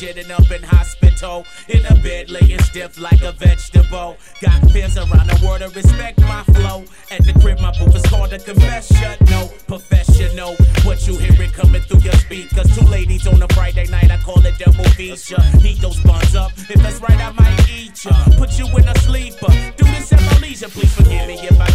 shitting up in hospital. In a bed laying stiff like a vegetable. Got fears around the world to respect my flow. At the crib my booth is called a confession. No professional, but you hear it coming through your speakers. Two ladies on a Friday night, I call it double feature. Heat those buns up, if that's right I might eat ya. Put you in a sleeper, do this at my leisure. Please forgive me if I